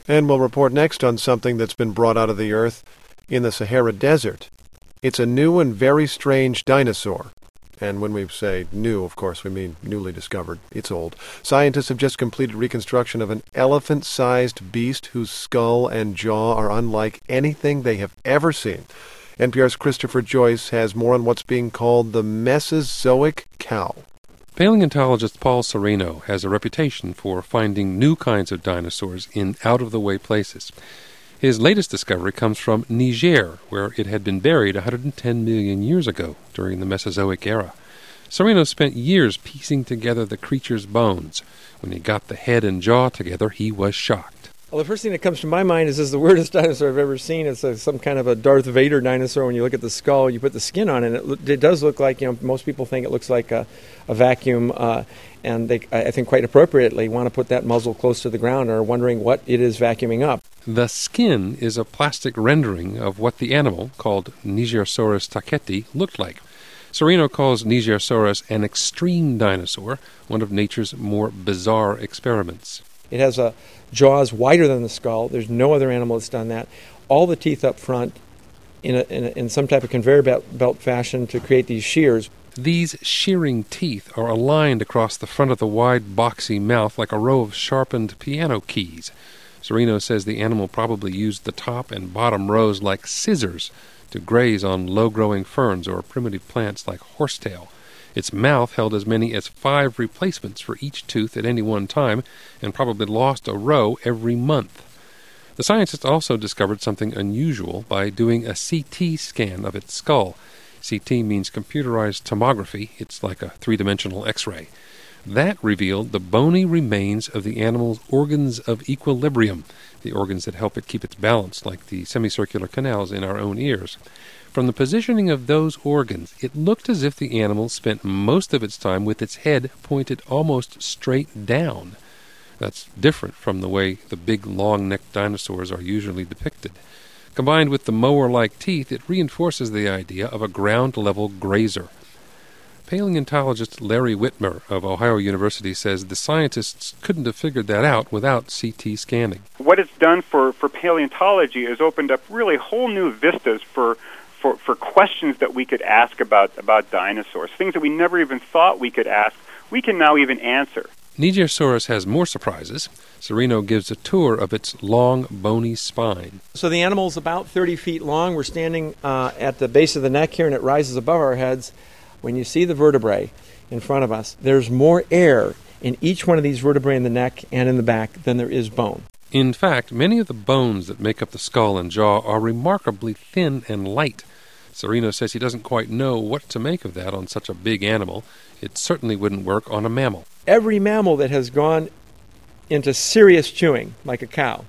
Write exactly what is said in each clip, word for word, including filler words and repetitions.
And we'll report next on something that's been brought out of the earth in the Sahara Desert. It's a new and very strange dinosaur. And when we say new, of course, we mean newly discovered. It's old. Scientists have just completed reconstruction of an elephant-sized beast whose skull and jaw are unlike anything they have ever seen. N P R's Christopher Joyce has more on what's being called the Mesozoic cow. Paleontologist Paul Sereno has a reputation for finding new kinds of dinosaurs in out-of-the-way places. His latest discovery comes from Niger, where it had been buried one hundred ten million years ago during the Mesozoic era. Sereno spent years piecing together the creature's bones. When he got the head and jaw together, he was shocked. Well, the first thing that comes to my mind is this is the weirdest dinosaur I've ever seen. It's a, some kind of a Darth Vader dinosaur. When you look at the skull, you put the skin on it, it, it does look like, you know, most people think it looks like a, a vacuum, uh, and they, I think quite appropriately, want to put that muzzle close to the ground or are wondering what it is vacuuming up. The skin is a plastic rendering of what the animal, called Nigersaurus taketi, looked like. Sereno calls Nigersaurus an extreme dinosaur, one of nature's more bizarre experiments. It has a jaws wider than the skull. There's no other animal that's done that. All the teeth up front in, a, in, a, in some type of conveyor belt, belt fashion to create these shears. These shearing teeth are aligned across the front of the wide, boxy mouth like a row of sharpened piano keys. Sereno says the animal probably used the top and bottom rows like scissors to graze on low-growing ferns or primitive plants like horsetail. Its mouth held as many as five replacements for each tooth at any one time, and probably lost a row every month. The scientists also discovered something unusual by doing a C T scan of its skull. C T means computerized tomography. It's like a three-dimensional X-ray. That revealed the bony remains of the animal's organs of equilibrium, the organs that help it keep its balance, like the semicircular canals in our own ears. From the positioning of those organs, it looked as if the animal spent most of its time with its head pointed almost straight down. That's different from the way the big, long-necked dinosaurs are usually depicted. Combined with the mower-like teeth, it reinforces the idea of a ground-level grazer. Paleontologist Larry Whitmer of Ohio University says the scientists couldn't have figured that out without C T scanning. What it's done for, for paleontology is opened up really whole new vistas for For, for questions that we could ask about, about dinosaurs, things that we never even thought we could ask, we can now even answer. Nigersaurus has more surprises. Sereno gives a tour of its long, bony spine. So the animal's about thirty feet long. We're standing uh, at the base of the neck here, and it rises above our heads. When you see the vertebrae in front of us, there's more air in each one of these vertebrae in the neck and in the back than there is bone. In fact, many of the bones that make up the skull and jaw are remarkably thin and light. Sereno says he doesn't quite know what to make of that on such a big animal. It certainly wouldn't work on a mammal. Every mammal that has gone into serious chewing, like a cow,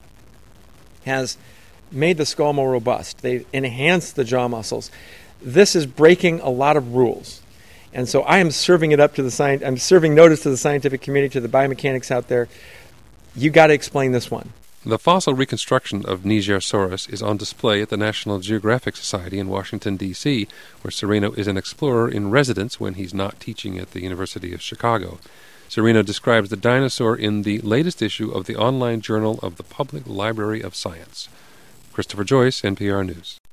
has made the skull more robust. They've enhanced the jaw muscles. This is breaking a lot of rules. And so I am serving it up to the science. I'm serving notice to the scientific community, to the biomechanics out there. You got to explain this one. The fossil reconstruction of Nigersaurus is on display at the National Geographic Society in Washington, D C, where Sereno is an explorer in residence when he's not teaching at the University of Chicago. Sereno describes the dinosaur in the latest issue of the online Journal of the Public Library of Science. Christopher Joyce, N P R News.